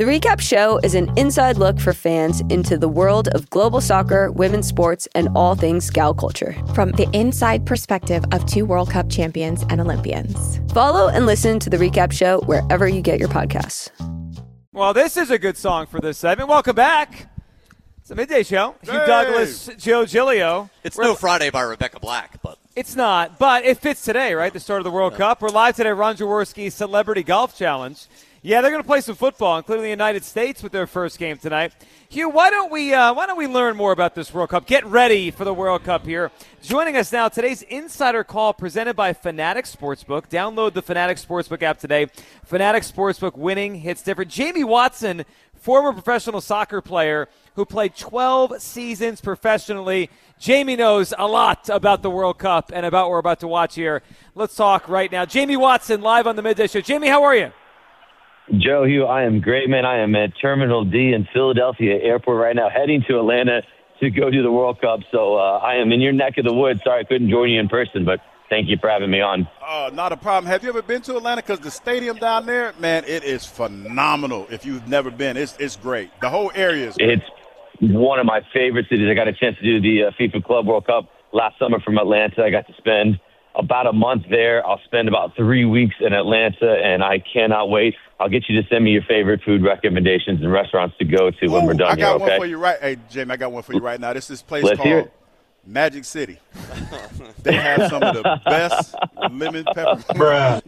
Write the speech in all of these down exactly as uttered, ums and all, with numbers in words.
The Recap Show is an inside look for fans into the world of global soccer, women's sports, and all things gal culture. From the inside perspective of two World Cup champions and Olympians. Follow and listen to The Recap Show wherever you get your podcasts. Well, this is a good song for this segment. Welcome back. It's a midday show. Hey. Hugh Douglas, Joe Giglio. It's We're, no Friday by Rebecca Black, but it's not. But it fits today, right? The start of the World yeah. Cup. We're live today, Ron Jaworski's Celebrity Golf Challenge. Yeah, they're going to play some football, including the United States with their first game tonight. Hugh, why don't we uh, why don't we learn more about this World Cup? Get ready for the World Cup here. Joining us now, today's Insider Call presented by Fanatics Sportsbook. Download the Fanatics Sportsbook app today. Fanatics Sportsbook, winning hits different. Jamie Watson, former professional soccer player who played twelve seasons professionally. Jamie knows a lot about the World Cup and about what we're about to watch here. Let's talk right now. Jamie Watson, live on the Midday Show. Jamie, how are you? Joe, Hugh, I am great, man. I am at Terminal D in Philadelphia Airport right now, heading to Atlanta to go do the World Cup. So uh, I am in your neck of the woods. Sorry I couldn't join you in person, but thank you for having me on. Oh, uh, not a problem. Have you ever been to Atlanta? Because the stadium down there, man, it is phenomenal. If you've never been, it's it's great. The whole area is great. It's one of my favorite cities. I got a chance to do the uh, FIFA Club World Cup last summer from Atlanta. I got to spend about a month there. I'll spend about three weeks in Atlanta, and I cannot wait. I'll get you to send me your favorite food recommendations and restaurants to go to when Ooh, we're done I got here, one okay? for you right. Hey, Jamie, I got one for you right now. This is this place Let's called Magic City. They have some of the best lemon pepper. Bruh.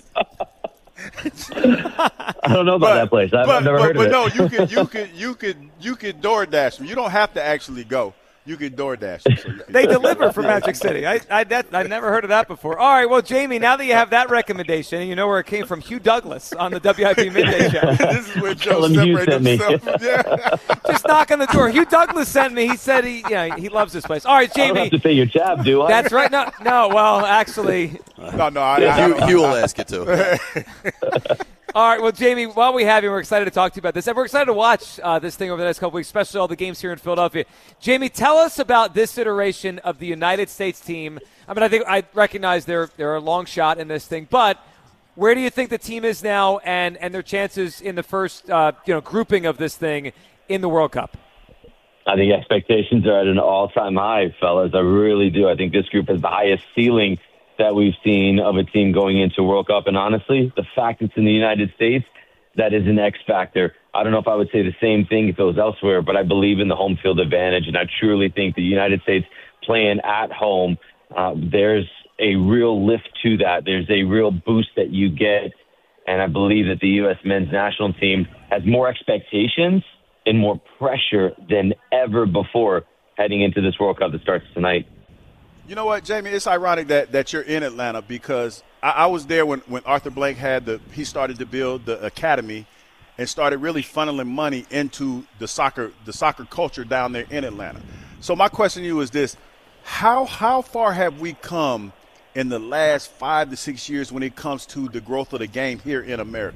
I don't know about but, that place. I've, but, I've never but, heard but of no, it. you could you could you could you could DoorDash them. You don't have to actually go. You can DoorDash them. So you can they deliver from Magic City. I I that I never heard of that before. All right, well, Jamie, now that you have that recommendation, and you know where it came from, Hugh Douglas on the W I P Midday Show. This is where Joe Hugh separated sent himself. Yeah. Just knock on the door. Hugh Douglas sent me. He said he yeah he loves this place. All right, Jamie. I don't have to pay your tab, do I? That's right. No, no. Well, actually, no, no. I, I, Hugh, I, Hugh will ask you to. all right, well, Jamie, while we have you, we're excited to talk to you about this. And we're excited to watch uh, this thing over the next couple weeks, especially all the games here in Philadelphia. Jamie, tell us about this iteration of the United States team. I mean, I think I recognize they're, they're a long shot in this thing, but where do you think the team is now and, and their chances in the first uh, you know grouping of this thing in the World Cup? I think expectations are at an all-time high, fellas. I really do. I think this group has the highest ceiling that we've seen of a team going into World Cup. And honestly, the fact it's in the United States, that is an X factor. I don't know if I would say the same thing if it was elsewhere, but I believe in the home field advantage. And I truly think the United States playing at home, uh, there's a real lift to that. There's a real boost that you get. And I believe that the U S men's national team has more expectations and more pressure than ever before heading into this World Cup that starts tonight. You know what, Jamie? It's ironic that, that you're in Atlanta because I, I was there when, when Arthur Blank had the he started to build the academy and started really funneling money into the soccer the soccer culture down there in Atlanta. So my question to you is this: how how far have we come in the last five to six years when it comes to the growth of the game here in America?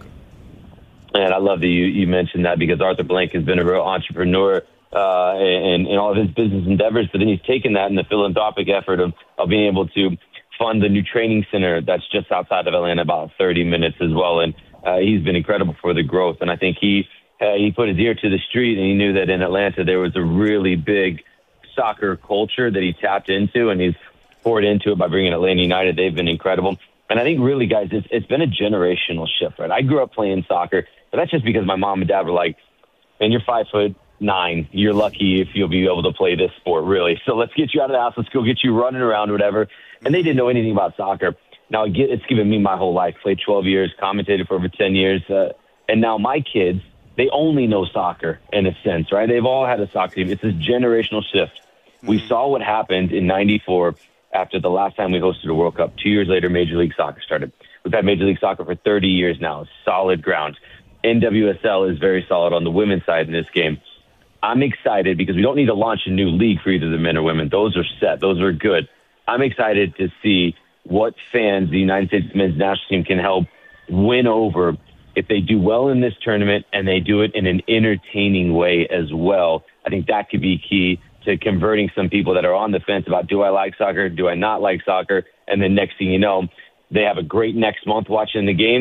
And I love that you, you mentioned that because Arthur Blank has been a real entrepreneur uh, in, in all of his business endeavors, but then he's taken that in the philanthropic effort of, of being able to fund the new training center that's just outside of Atlanta, about thirty minutes as well. And uh, he's been incredible for the growth. And I think he uh, he put his ear to the street, and he knew that in Atlanta there was a really big soccer culture that he tapped into, and he's poured into it by bringing Atlanta United. They've been incredible. And I think really, guys, it's, it's been a generational shift, right? I grew up playing soccer, but that's just because my mom and dad were like, man, you're five foot nine. You're lucky if you'll be able to play this sport, really. So let's get you out of the house. Let's go get you running around or whatever. And they didn't know anything about soccer. Now, it's given me my whole life. Played twelve years, commentated for over ten years. Uh, and now my kids, they only know soccer in a sense, right? They've all had a soccer team. It's this generational shift. We saw what happened in ninety-four after the last time we hosted a World Cup. Two years later, Major League Soccer started. We've had Major League Soccer for thirty years now. Solid ground. N W S L is very solid on the women's side in this game. I'm excited because we don't need to launch a new league for either the men or women. Those are set. Those are good. I'm excited to see what fans the United States men's national team can help win over if they do well in this tournament and they do it in an entertaining way as well. I think that could be key to converting some people that are on the fence about, do I like soccer? Do I not like soccer? And then next thing you know, they have a great next month watching the games,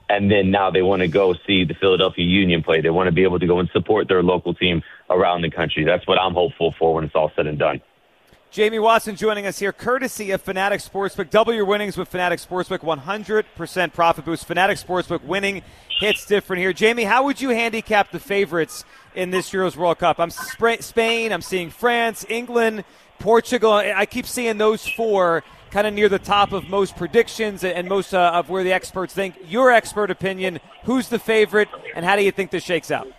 And then now they want to go see the Philadelphia Union play. They want to be able to go and support their local team around the country. That's what I'm hopeful for when it's all said and done. Jamie Watson joining us here, courtesy of Fanatics Sportsbook. Double your winnings with Fanatics Sportsbook, one hundred percent profit boost. Fanatics Sportsbook winning hits different here. Jamie, how would you handicap the favorites in this year's World Cup? I'm Sp- Spain, I'm seeing France, England, Portugal. I keep seeing those four kind of near the top of most predictions and most uh, of where the experts think. Your expert opinion, who's the favorite, and how do you think this shakes out?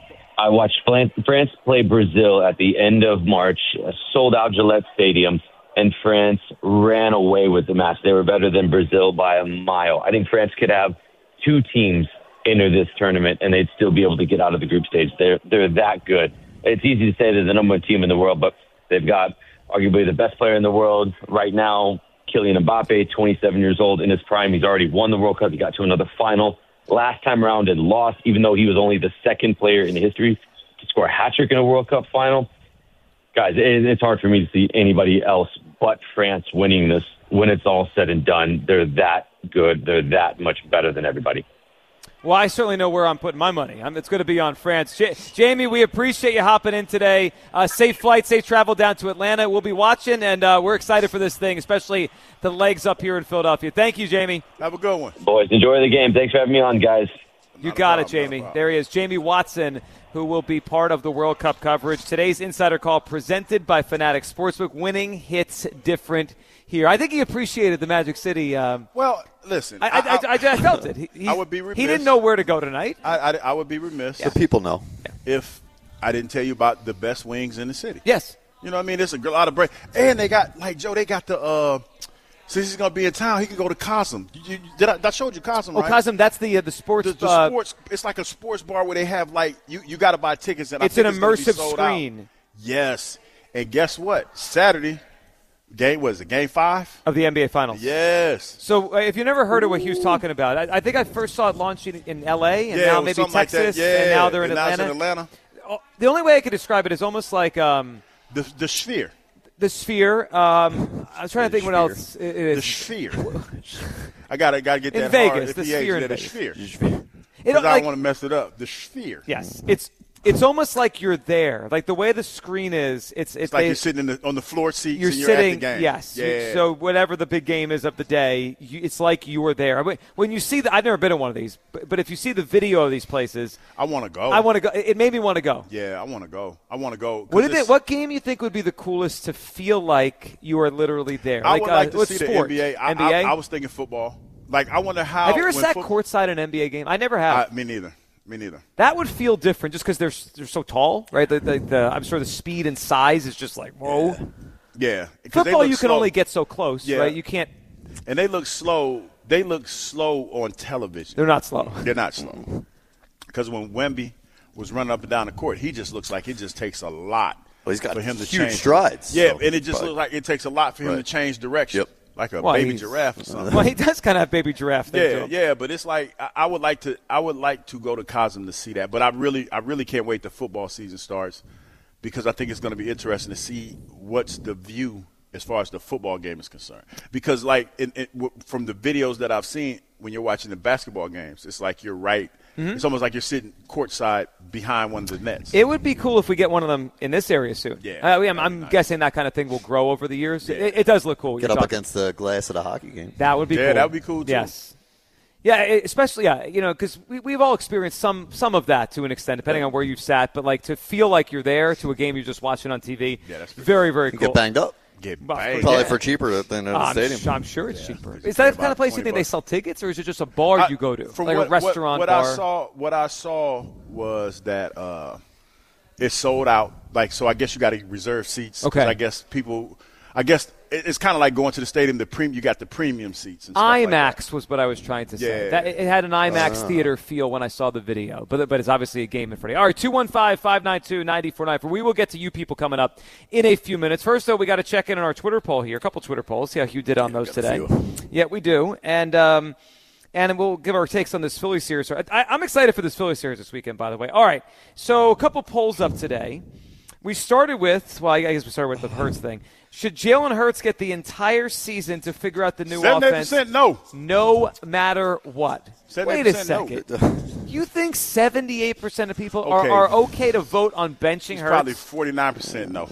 I watched France play Brazil at the end of March, sold out Gillette Stadium, and France ran away with the match. They were better than Brazil by a mile. I think France could have two teams enter this tournament, and they'd still be able to get out of the group stage. They're, they're that good. It's easy to say they're the number one team in the world, but they've got arguably the best player in the world right now, Kylian Mbappe, twenty-seven years old, in his prime. He's already won the World Cup. He got to another final last time around and lost, even though he was only the second player in history to score a hat-trick in a World Cup final. Guys, it's hard for me to see anybody else but France winning this when it's all said and done. They're that good. They're that much better than everybody. Well, I certainly know where I'm putting my money. I'm, it's going to be on France. J- Jamie, we appreciate you hopping in today. Uh, safe flight, safe travel down to Atlanta. We'll be watching, and uh, we're excited for this thing, especially the legs up here in Philadelphia. Thank you, Jamie. Have a good one. Boys, enjoy the game. Thanks for having me on, guys. You Not got a it, problem, Jamie. not a There he is, Jamie Watson, who will be part of the World Cup coverage. Today's Insider Call presented by Fanatics Sportsbook. Winning hits different here. I think he appreciated the Magic City. Um, Well, listen. I, I, I, I, I felt it. He, he, I would be remiss. He didn't know where to go tonight. I, I, I would be remiss The people know. if I didn't tell you about the best wings in the city. Yes. You know what I mean? There's a lot of break. And they got, like, Joe, they got the, uh, since he's going to be in town, he can go to Cosm. You, you, did I, I showed you Cosm, Oh, right? Cosm, that's the uh, the sports. The, the uh, sports, it's like a sports bar where they have, like, you, you got to buy tickets. And It's I an think it's immersive gonna be sold screen. out. Yes. And guess what? Saturday, game, was it, game five? of the N B A Finals. Yes. So uh, if you never heard of what he was talking about, I, I think I first saw it launching in L A and yeah, now it was maybe something like that. Texas, Yeah. and now they're in and now it's Atlanta. in Atlanta. Oh, the only way I could describe it is almost like um, The, the Sphere. the Sphere. Um, I was trying to think what else it The is. Sphere. I got to got to get In that Vegas, hard. the F E H, Sphere in yeah, the Vegas. Sphere. It, Because I like- don't want to mess it up. The Sphere. yes, it's it's almost like you're there. Like the way the screen is, it's it's, It's like they- you're sitting in the, on the floor seats You're and you're sitting, at the game. yes. Yeah. So whatever the big game is of the day, you, it's like you were there. I mean, when you see the, I've never been in one of these, but, but if you see the video of these places, I want to go. I want to go. It made me want to go. Yeah, I want to go. I want to go. 'Cause What did it's- it, What game you think would be the coolest to feel like you are literally there? I like, would uh, like to what see sport? the N B A. I, N B A? I, I was thinking football. Like, I wonder how. have you ever when sat foot- courtside an N B A game? I never have. I, me neither. Me neither. That would feel different just because they're they're so tall, right? The, the, the, I'm sure the speed and size is just like whoa. Yeah. 'Cause they Football, look you can slow. only get so close, Yeah. right? You can't. And they look slow. They look slow on television. They're not slow. They're not slow. Because when Wemby was running up and down the court, he just looks like it just takes a lot Well, he's got for him to huge change. strides. Yeah, so and it just probably- looks like it takes a lot for him Right. to change direction. Yep. Like a Well, baby he's- giraffe or something. Well, he does kind of have baby giraffe thing to Yeah, him. yeah, but it's like I, I would like to. I would like to go to Cosm to see that, but I really, I really can't wait till football season starts because I think it's going to be interesting to see what's the view as far as the football game is concerned. Because like in, in, w- from the videos that I've seen, when you're watching the basketball games, it's like you're right. Mm-hmm. It's almost like you're sitting courtside behind one of the nets. It would be cool if we get one of them in this area soon. Yeah, Uh, I'm, I'm that'd be nice. guessing that kind of thing will grow over the years. Yeah. It, it does look cool. Get You're up talking- against the glass at a hockey game. That would be Yeah, cool. that would be cool, too. Yes. Yeah, it- especially, yeah, you know, because we, we've all experienced some some of that to an extent, depending on where you've sat. But, like, to feel like you're there to a game you're just watching on T V, Yeah, that's pretty very, very You cool. get banged up. Get Well, banged. Probably Yeah. for cheaper than at Oh, the I'm, stadium. sh- I'm sure it's cheaper. it's Is that the about kind of place you twenty think they bucks. sell tickets, or is it just a bar I- you go to? From like what, a restaurant what, what bar? I saw, what I saw was that uh, it's sold out. Like, so I guess you got to reserve seats. 'cause Okay. I guess people. I guess it- it's kind of like going to the stadium. The premium, you got the premium seats. And stuff like that. IMAX was what I was trying to say. Yeah. That, it had an IMAX theater feel when I saw the video, but but it's obviously a game in front of you. All right, two one five, five nine two, nine four nine four. We will get to you people coming up in a few minutes. First, though, we got to check in on our Twitter poll here. A couple Twitter polls. See how Hugh did on those got a today. few. Yeah, we do. And um, and we'll give our takes on this Philly series. I, I'm excited for this Philly series this weekend, by the way. All right, so a couple polls up today. We started with, well, I guess we started with the Hurts thing. Should Jalen Hurts get the entire season to figure out the new offense? seventy percent no. No matter what. Wait a second. No. You think seventy-eight percent of people Okay. are, are okay to vote on benching It's Hurts? probably forty-nine percent no.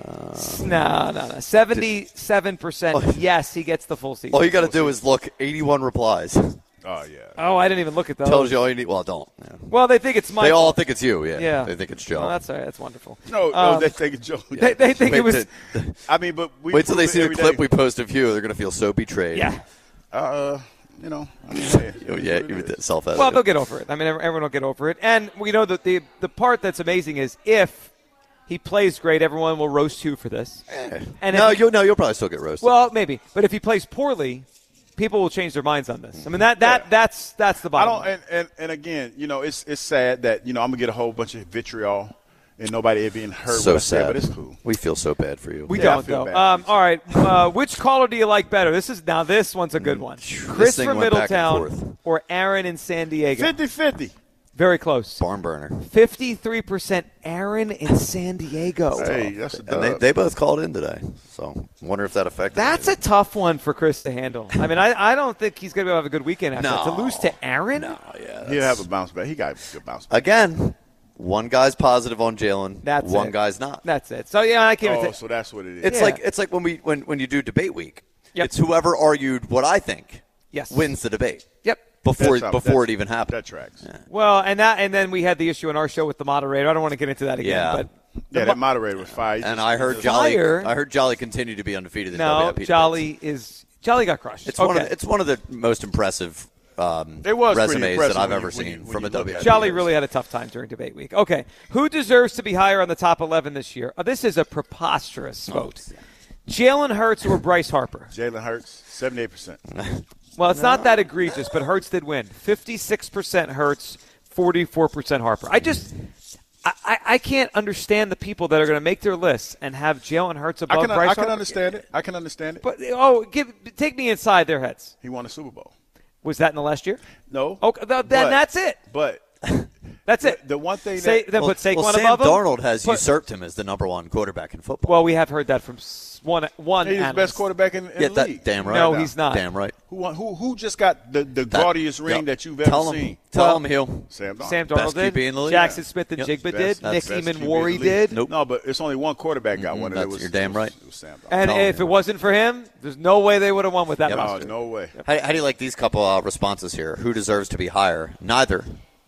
No, no, no. seventy-seven percent yes, he gets the full season. All you got to do is look. eighty-one replies. Oh, yeah. Oh, I didn't even look at those. Tells you all you need. Well, don't. Yeah. Well, they think it's my They all fault. think it's you. Yeah. Yeah. They think it's Joe. Well, that's all right. That's wonderful. No, no, Um, they think it's Joe. They, they think Wait it was. to- I mean, but we Wait till they prove it see the every clip day. we post of you. They're going to feel so betrayed. Yeah. Uh, you know. I mean, hey, Oh, it yeah. is what You it did is. self-edit. Well, they'll get over it. I mean, ev- everyone will get over it. And we know that the the part that's amazing is if he plays great, everyone will roast you for this. And no, if, you'll no, you'll probably still get roasted. well, maybe. But if he plays poorly, people will change their minds on this. I mean, that that Yeah. that's that's the I bottom. don't, line. and, and, and again, you know, it's it's sad that, you know, I'm going to get a whole bunch of vitriol and nobody ever being hurt so what I said, sad. but it's cool. We feel so bad for you. We Yeah, I don't feel though. bad. Um, all right. Uh, which caller do you like better? This is now. This one's a good one. Chris thing from went back and Middletown forth. or Aaron in San Diego. fifty-fifty. Very close. Barn burner. Fifty-three percent Aaron in San Diego. Hey, that's a And they, dub. they both called in today. So wonder if that affected That's a anything. tough one for Chris to handle. I mean, I, I don't think he's going to have a good weekend after that. No. To lose to Aaron? Oh, yeah. He'll that's- have a bounce back. He got a good bounce back. Again, one guy's positive on Jalen. That's one it. guy's not. That's it. So, yeah, I can't even Oh, take so that's what it is. It's Yeah. like it's like when we when, when you do debate week. Yep. It's whoever argued what I think Yes. wins the debate Yep. before That's how- before it that- even happened. That tracks. Yeah, Well, and that, and then we had the issue in our show with the moderator. I don't want to get into that again. Yeah. But that moderator was fired. And I heard Jolly. Fire. I heard Jolly continue to be undefeated. In no, W I P Jolly debates. is Jolly got crushed. It's okay. one of the, it's one of the most impressive um, It was pretty resumes impressive that I've when ever you- when seen you- when from you a look W I P. at it. Jolly host. really had a tough time during debate week. Okay, who deserves to be higher on the top eleven this year? Oh, this is a preposterous vote. Jalen Hurts or Bryce Harper? Jalen Hurts, seventy-eight percent. Well, it's not that egregious, but Hurts did win. fifty-six percent Hurts, forty-four percent Harper. I just, I, I, I can't understand the people that are going to make their lists and have Jalen Hurts I above can, Bryce I can Harper. understand it. I can understand it. But oh, give take me inside their heads. He won a Super Bowl. Was that in the last year? No. Okay, th- then But- that's it. But That's it. the one thing Say, that then Well, put Saquon well, Sam above him. Darnold has Put- usurped him as the number one quarterback in football. Well, we have heard that from s- one one. he's the analyst. best quarterback in, in yeah, the that, league. damn right. No, he's not. Damn right. Who, won, who who just got the, the That- gaudiest ring yep. that you've ever Tell him, seen? Tell Well, him he'll. Sam Darnold. Sam Best Darnold Q B did. in the league. Jackson Yeah. Smith and Yep. Jigba Best- did. that's Nick best Q B in the Eamon-Warry league. did. Nope. No, but it's only one quarterback got one. and it that's- was, you're damn it was- right. It was Sam Darnold. And Tell if him. it wasn't for him, there's no way they would have won with that Yep. Oh, roster. no way. How, how do you like these couple uh, responses here? Who deserves to be higher? Neither.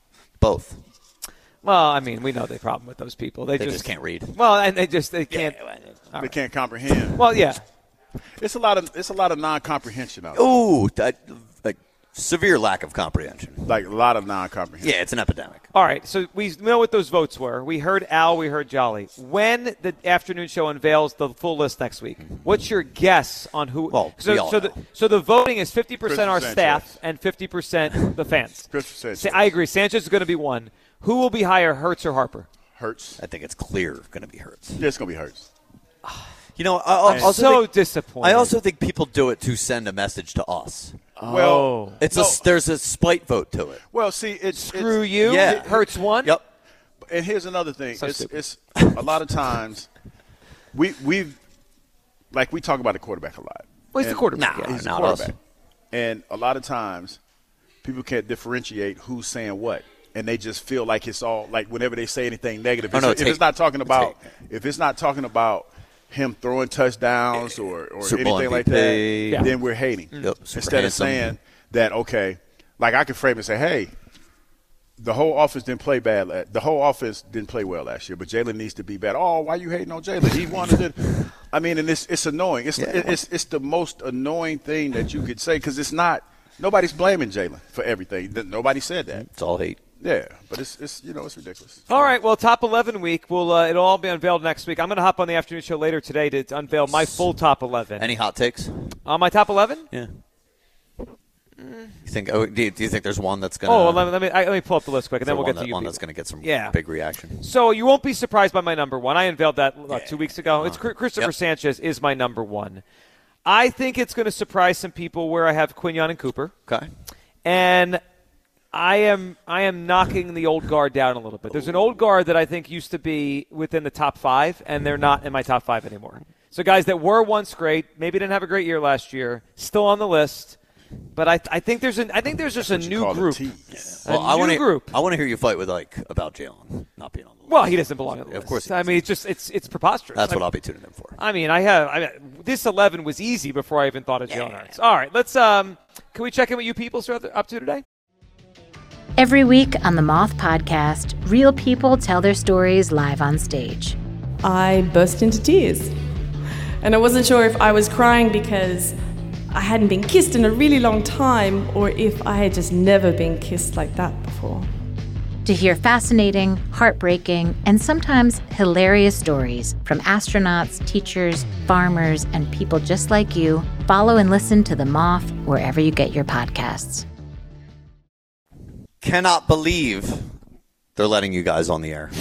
Both. Well, I mean, we know the problem with those people. They, They just can't read. Well, and they just they can't. They can't comprehend. Well, yeah. It's a lot of it's a lot of non-comprehension out there. Ooh, that, like severe lack of comprehension. Like a lot of non-comprehension. Yeah, it's an epidemic. All right, so we know what those votes were. We heard Al, we heard Jolly. When the afternoon show unveils the full list next week, what's your guess on who? Well, so, we all so, know. the, so the voting is fifty percent our Christopher staff Sanchez. and fifty percent the fans. Christopher Sanchez. Sa- I agree. Sanchez is going to be one. Who will be higher, Hurts or Harper? Hurts. I think it's clear going to be Hurts. Yeah, it's gonna be Hurts. You know, I I I'm also so think, disappointed. I also think people do it to send a message to us. Well, It's no. a there's a spite vote to it. Well, see, it's Screw it's, you. Yeah. Hurts one. Yep. And here's another thing. So it's, stupid. it's a lot of times we we've like we talk about the quarterback a lot. Well, he's the And- quarterback. Nah, yeah. He's the not quarterback. us. And a lot of times people can't differentiate who's saying what. And they just feel like it's all like whenever they say anything negative, Oh, it's, no, if take- it's not talking about take- if it's not talking about him throwing touchdowns or, or Super Bowl anything like M V that, P. Yeah. then we're hating. Yep, super Instead of handsome. saying that, okay, like I could frame it and say, hey, the whole offense didn't play bad. la- The whole offense didn't play well last year, but Jalen needs to be better. Oh, why you hating on Jalen? He wanted it. I mean, and it's it's annoying. It's Yeah. it's it's the most annoying thing that you could say because it's not. Nobody's blaming Jalen for everything. Th- Nobody said that. It's all hate. Yeah, but it's it's you know it's ridiculous. All right, well, top eleven week. We'll, uh, it'll all be unveiled next week. I'm going to hop on the afternoon show later today to unveil my full top eleven. Any hot takes? On my top eleven? Yeah. You think? Oh, do, you, do you think there's one that's gonna? Oh, well, let me let me, I, let me pull up the list quick, and is then there we'll one get that, to you. one people. that's gonna get some Yeah. big reaction. So you won't be surprised by my number one. I unveiled that what, two weeks ago. It's Uh-huh. Christopher Yep. Sanchez is my number one. I think it's going to surprise some people where I have Quinyon and Cooper, Okay. and I am I am knocking the old guard down a little bit. There's an old guard that I think used to be within the top five, and they're not in my top five anymore. So guys that were once great, maybe didn't have a great year last year, still on the list. But I I think there's an I think there's just That's a what you new call group. a team. A Well, new I wanna, group. I want to hear you fight with Ike about Jalen not being on the list. Well, he doesn't belong on the Of list. course he I doesn't. mean, it's just it's it's preposterous. That's I what mean, I'll be tuning in for. I mean, I have I mean, this eleven was easy before I even thought of Jalen Hurts. All right, let's um can we check in with you people are up to today? Every week on the Moth Podcast, real people tell their stories live on stage. I burst into tears. And I wasn't sure if I was crying because I hadn't been kissed in a really long time or if I had just never been kissed like that before. To hear fascinating, heartbreaking, and sometimes hilarious stories from astronauts, teachers, farmers, and people just like you, follow and listen to The Moth wherever you get your podcasts. Cannot believe they're letting you guys on the air.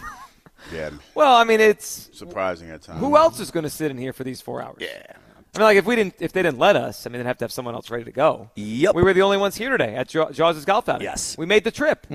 Yeah, Well, I mean, it's surprising at times. who else is going to sit in here for these four hours? Yeah. I mean, like if we didn't, if they didn't let us, I mean, they'd have to have someone else ready to go. Yep. We were the only ones here today at Jaw- Jaws' golf outing. Yes. We made the trip.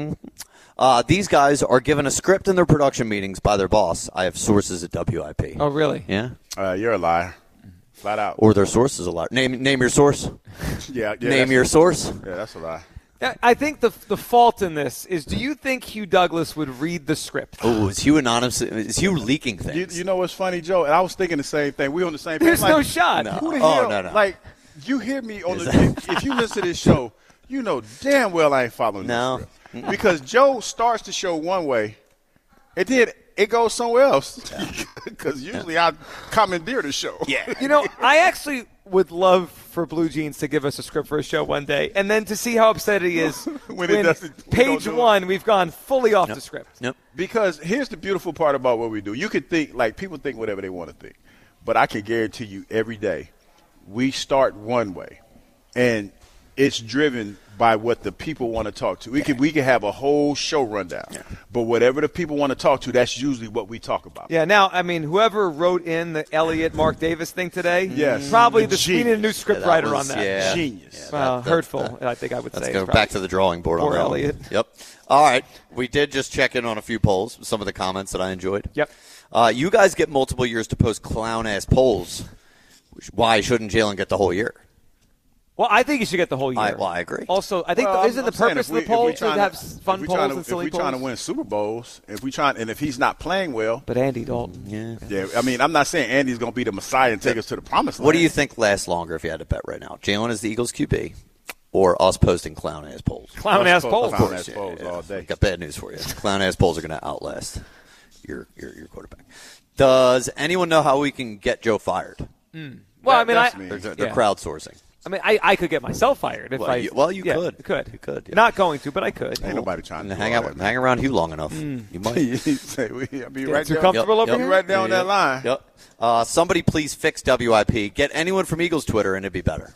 Uh, these guys are given a script in their production meetings by their boss. I have sources at W I P. Oh, really? Yeah. Uh, you're a liar, flat out. Or their sources a lot. Name name your source. yeah, yeah, name that's- your source. Yeah, that's a lie. Yeah, I think the the fault in this is, do you think Hugh Douglas would read the script? Oh, is Hugh anonymous? Is Hugh leaking You, things? you know what's funny, Joe? And I was thinking the same thing. We on the same page. There's like, no shot. No. Who the Oh, hell? no, no. Like, you hear me on Is the. that- If you listen to this show, you know damn well I ain't following No. this script. Because Joe starts the show one way, and then it goes somewhere else. Because usually I commandeer the show. Yeah. You know, I actually would love for Blue Jeans to give us a script for a show one day, and then to see how upset he is When it doesn't- we page don't do it. one, we've gone fully off the script. Yep. Because here's the beautiful part about what we do. You could think, like, people think whatever they want to think. But I can guarantee you every day we start one way, and it's driven by what the people want to talk to. We could we could have a whole show rundown, but whatever the people want to talk to, that's usually what we talk about. Yeah, now, I mean, whoever wrote in the Elliott Mark Davis thing today, Yes. probably the Genius. we need a new script Yeah, that writer was- on that. yeah. Genius. Yeah, Well, that- that- hurtful, that- I think I would Let's say. go is back probably- to the drawing board Poor on that one. Elliot. Yep. All right. We did just check in on a few polls, some of the comments that I enjoyed. Yep. Uh, you guys get multiple years to post clown-ass polls. Why shouldn't Jalen get the whole year? Well, I think you should get the whole year. I- well, I agree. Also, I think Well, the, I'm- isn't I'm the saying purpose if of we- the if we poll to trying have if fun we polls trying to- and silly If we polls? trying to win Super Bowls, if we trying, and if he's not playing well, But Andy Dalton. Yeah. yeah. I mean, I'm not saying Andy's going to be the Messiah and take us to the promised land. What do you think lasts longer if you had to bet right now? Jalen is the Eagles Q B or us posting clown-ass polls? Clown-ass Clown- polls. clown-ass Yeah, polls yeah. all day. Got bad news for you. Clown-ass polls are going to outlast your, your your quarterback. Does anyone know how we can get Joe fired? Well, I That- mean, that's I, me. They're, they're Yeah. crowdsourcing. I mean, I, I could get myself fired if Well, I. you- well, you yeah, could. Could. You could, yeah. Not going to, but I could. Ain't nobody trying to And do hang all out, that, hang around Hugh long enough. You might. You say, we- I'll be Get right too there. comfortable Yep, over yep. here? Be right down Yeah, that line. Yep. Uh, somebody please fix W I P. Get anyone from Eagles Twitter, and it'd be better.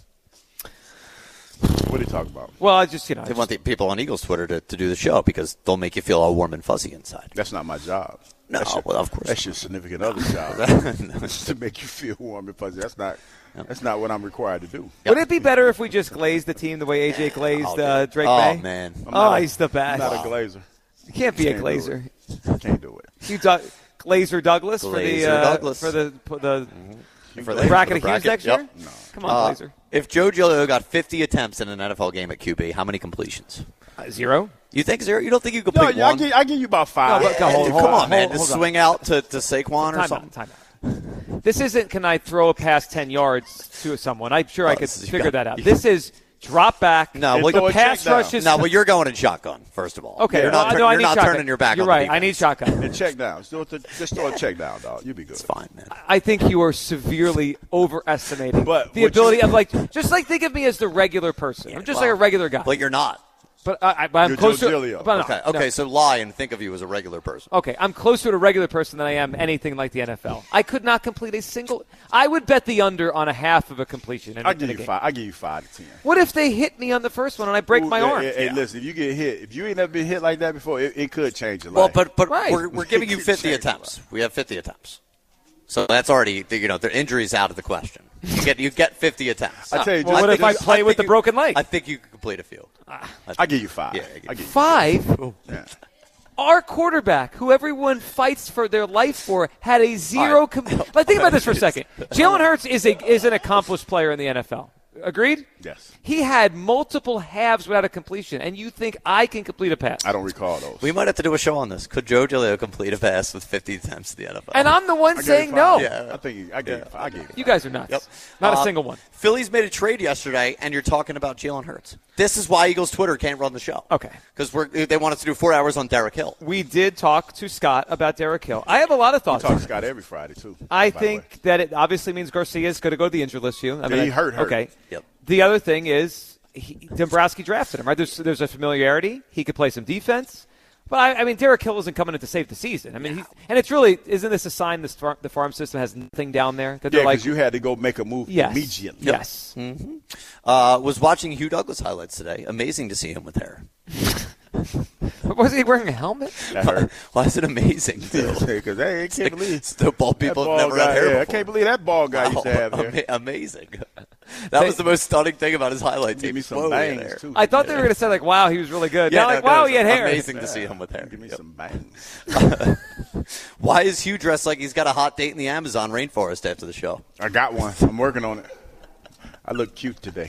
What are you talking about? Well, I just, you know. They just- want the people on Eagles Twitter to, to do the show because they'll make you feel all warm and fuzzy inside. That's not my job. No, That's your, well, of course That's not. your significant other's job to make you feel warm and fuzzy. That's not. That's not what I'm required to do. Would it be better if we just glazed the team the way A J glazed I'll do uh, it. Drake Oh, May? man. I'm Oh, not a- he's the best. I'm not a glazer. You can't be a Can't do glazer. it. Can't do it. You du- Glazer Douglas for the Glazer uh, Douglas. for the for the For the the- bracket for of the Hughes bracket? next Yep. year. No. Come on, Uh, Glazer. if Joe Giglio got fifty attempts in an N F L game at Q B, how many completions? Uh, zero. You think zero? You don't think you could No, pick yeah, I one? give, I give you about five. No, but- Yeah, hold- dude, hold come on, on, man. hold- To hold on. swing out to, to Saquon or Time something. out. Time out. This isn't. Can I throw a pass ten yards to someone? I'm sure I Oh, could this is- you figure got- that out. you- This is drop back. No, And well, throw the a check pass down. rush is no, well, you're going in shotgun, first of all. okay. You're well, not, tur- no, I you're need not shotgun. turning your back You're on right. the I need defense. shotgun. And check down. Just throw, it to, just throw a check down, dog. You'll be good. It's fine, man. I think you are severely overestimating But the what ability you- of like just like think of me as the regular person. I'm just like a regular guy. But you're not. but I, I, but I'm You're closer. Joe Giglio. but no, Okay, no. okay, so lie and think of you as a regular person. Okay, I'm closer to a regular person than I am anything like the N F L. I could not complete a single. I would bet the under on a half of a completion. In, I in give a you game. five. I give you five to ten. What if they hit me on the first one and I break Ooh, my hey, arm? Hey, hey, listen, if you get hit, if you ain't never been hit like that before, it, it could change your Well, life. but but Right. we're, we're giving you It could fifty change a attempts. We have fifty attempts. So that's already, you know, the injury's out of the question. You get you get fifty attempts. I tell you, well, what if I just, play I with the you, broken leg? I think you could complete a few. I, I give you five. Yeah, I give I give you Five? Yeah. Our quarterback, who everyone fights for their life for, had a zero. Right. Com- like, think about this for a second. Jalen Hurts is a is an accomplished player in the N F L. Agreed? Yes. He had multiple halves without a completion, and you think I can complete a pass? I don't recall those. We might have to do a show on this. Could Joe Giglio complete a pass with fifty attempts in the N F L? And I'm the one I gave saying you no. five. Yeah. I think you, I gave you five. I gave you five. You guys are nuts. Yep. Not a Uh, single one. Phillies made a trade yesterday, and you're talking about Jalen Hurts. This is why Eagles Twitter can't run the show. Okay. Because they want us to do four hours on Derek Hill. We did talk to Scott about Derek Hill. I have a lot of We thoughts. talk on to it. Scott every Friday, too. I by the way. think that it obviously means Garcia is going to go to the injured list. You, I Yeah, he I- hurt, hurt. Okay. Yep. The other thing is he, Dombrowski drafted him. Right? There's there's a familiarity. He could play some defense. But I, I mean, Derek Hill isn't coming in to save the season. I mean, he's, and it's really isn't this a sign this far, the farm system has nothing down there that Yeah, they're like because you had to go make a move yes, immediately. yes. Mm-hmm. Uh, was watching Hugh Douglas highlights today. Amazing to see him with hair. Was he wearing a helmet? That hurt. Why is it amazing? Because hey, I can't believe the bald people that have bald never guy, had hair yeah, I before. can't believe that bald guy used to have Wow, hair. ama- amazing. That was the most stunning thing about his highlight tape. Give me some Whoa, he had bangs, hair. too. I thought they were going to say like, "Wow, he was really good." Yeah, Not no, like, no, "Wow, it's he had hair." Amazing to see him with hair. Give me Yep. some bangs. Why is Hugh dressed like he's got a hot date in the Amazon rainforest after the show? I got one. I'm working on it. I look cute today.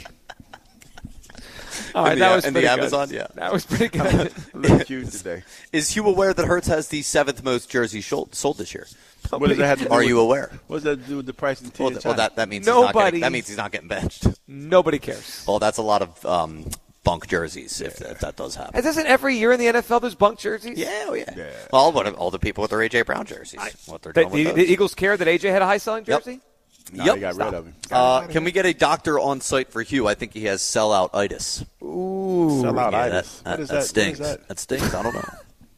All right, In that the- was in the pretty good. Amazon, yeah. That was pretty good. I look cute today. Is Hugh aware that Hurts has the seventh most jerseys sold sold this year? What does that have to do Are with, you aware? What does that have to do with the price and tea Well, in th- well, China? that, that means he's not Nobody- getting, that means he's not getting benched. Nobody cares. Well, that's a lot of um, bunk jerseys if, if that does happen. As isn't every year in the N F L there's bunk jerseys? Yeah, oh yeah. Yeah. Well, what all the people with their A J Brown jerseys, what they're The, doing with the, those. the Eagles cared that A J had a high selling Yep. jersey? Nah, Yep. they got Stop. rid of him. Uh, can we get a doctor on site for Hugh? I think he has sellout-itis. Ooh. Sell out Yeah, itis. that, What is that, that? stings. What is that? stings. I don't know.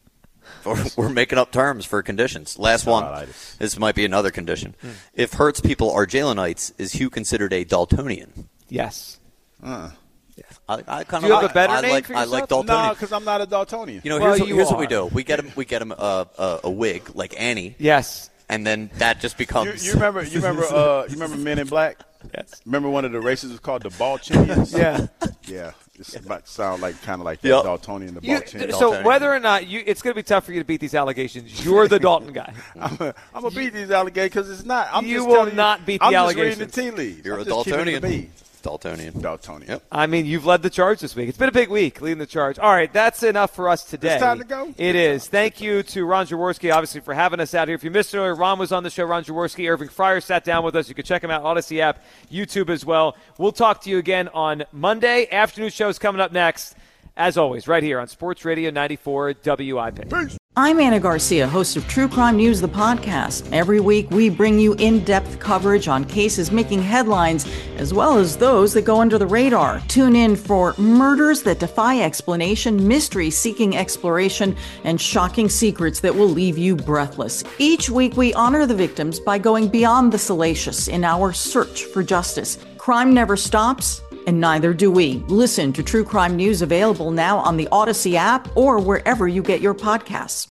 We're, we're making up terms for conditions. Last one. Sellout-itis. This might be another condition. If Hurts people are Jalenites, is Hugh considered a Daltonian? Yes. Uh. I, I kind Do you of have a better I name like, for I yourself? like Daltonian. No, because I'm not a Daltonian. You know, Well, here's, what, you here's what we are. do. We get him. We get him a, a, a wig like Annie, Yes. and then that just You, becomes. you remember? You remember? Uh, you remember Men in Black? Yes. Remember one of the races was called the Balchinians? Yeah. Yeah. This might sound like kind of like that Yep. Daltonian, the You, Balchinian. so Daltonian. whether or not you, it's going to be tough for you to beat these allegations. You're the Dalton guy. I'm gonna beat these alligators because it's not. I'm You just will telling not beat the I'm allegations. just reading the tea leaves. You're I'm a just keeping it Daltonian. be. Daltonian. Daltonian. Yep. I mean, you've led the charge this week. It's been a big week, leading the charge. All right, that's enough for us today. It's time to go. It is. Thank you to Ron Jaworski, obviously, for having us out here. If you missed it earlier, Ron was on the show. Ron Jaworski, Irving Fryer sat down with us. You can check him out, Odyssey app, YouTube as well. We'll talk to you again on Monday. Afternoon show's coming up next, as always, right here on Sports Radio ninety-four W I P. I'm Anna Garcia, host of True Crime News, the podcast. Every week, we bring you in-depth coverage on cases making headlines, as well as those that go under the radar. Tune in for murders that defy explanation, mysteries seeking exploration, and shocking secrets that will leave you breathless. Each week, we honor the victims by going beyond the salacious in our search for justice. Crime never stops, and neither do we. Listen to True Crime News, available now on the Odyssey app or wherever you get your podcasts.